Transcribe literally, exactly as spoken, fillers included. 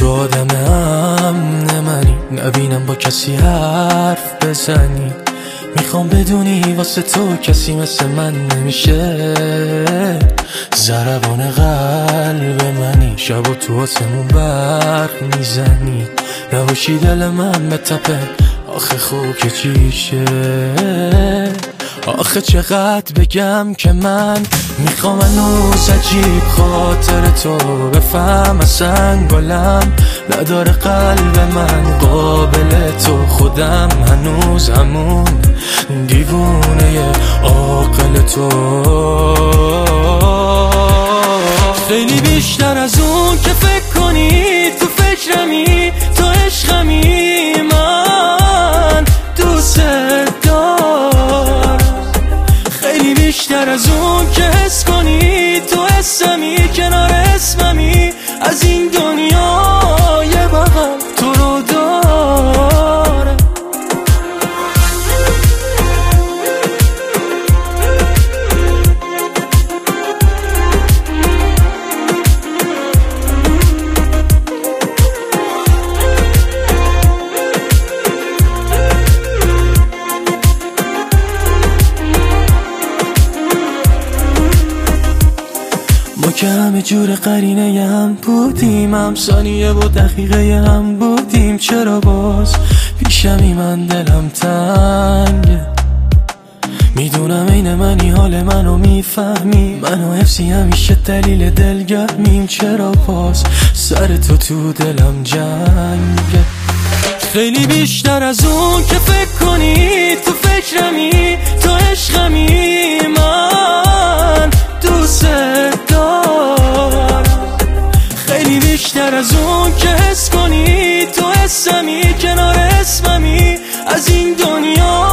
تو آدم امن منی، نبینم با کسی حرف بزنی. میخوام بدونی واسه تو کسی مثل من نمیشه. ضربان قلب منی، شب و تو آسمون برق میزنی. نباشی دل من بتپه، آخه خوب که چیشه. آخه چقدر بگم که من میخوام هنوز عجیب خاطر تو بفهم. اصلا گلم نداره قلب من قابل تو. خودم هنوز همون دیوونه عاقل تو. خیلی بیشتر از اون که فکر کنی، تو فکرمی، تو عشقمی. من دوست دارم خیلی بیشتر از اون که حس کنی، تو حسمی، کنار اسممی. از این دنیا یه بغل تو رو دارم. ما که همه جور قرینه هم بودیم، هم ثانیه و دقیقه هم بودیم. چرا باز پیشمی من دلم تنگه؟ میدونم این منی، حال منو میفهمی. منو حفظی همیشه دلیل دلگرمیم. چرا باز سر تو تو دلم جنگه؟ خیلی بیشتر از اون که فکر کنی، تو فکرمی، تو عشقمی. من دوست دارم خیلی بیشتر از اون که حس کنی، تو حسمی، کنار اسممی. از این دنیا